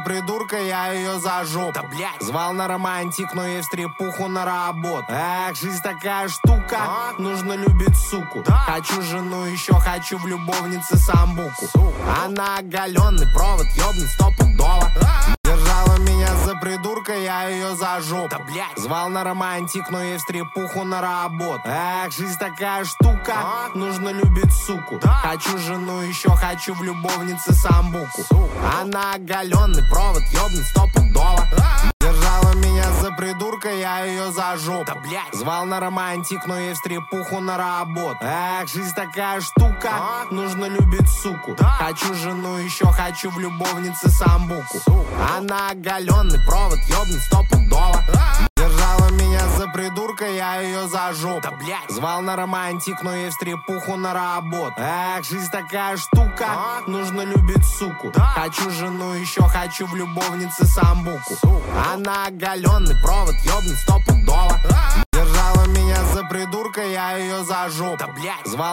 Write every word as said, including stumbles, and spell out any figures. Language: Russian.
придурка, я ее зажег. Да, блядь. Звал на романтик, но ей в стрепуху на работу. Эх, жизнь такая штука, а? Нужно любить суку. Да. Хочу жену, еще хочу в любовнице самбуку. Сука. Она оголенный провод, ёбнет стопудово. А? Держала меня за придурка, я ее зажег. Да, блядь. Звал на романтик, но ей в стрепуху на работу. Эх, жизнь такая штука, а? Нужно любить суку. Да. Хочу жену, еще хочу в любовнице самбуку. Сука. Она оголенный провод, ёбнет стопудово. А? Держала меня за придурка, я ее зажег. Да, блядь. Звал на романтик, но ей в стрепуху на работу. Эх, жизнь такая штука, а? Нужно любить суку. Да. Хочу жену, еще хочу в любовнице самбуку. Сука. Она оголенный провод, ёбнет стопудово. А? Держала меня за придурка, я ее зажег. Да, блядь. Звал на романтик, но ей в стрепуху на работу. Эх, жизнь такая штука, а? Нужно любить суку. Да. Хочу жену, еще хочу в любовнице самбуку. Сука. Она оголенный провод, ёбнет стопудово. А? Держала меня за придурка, я ее зажег. Да, блядь. Звал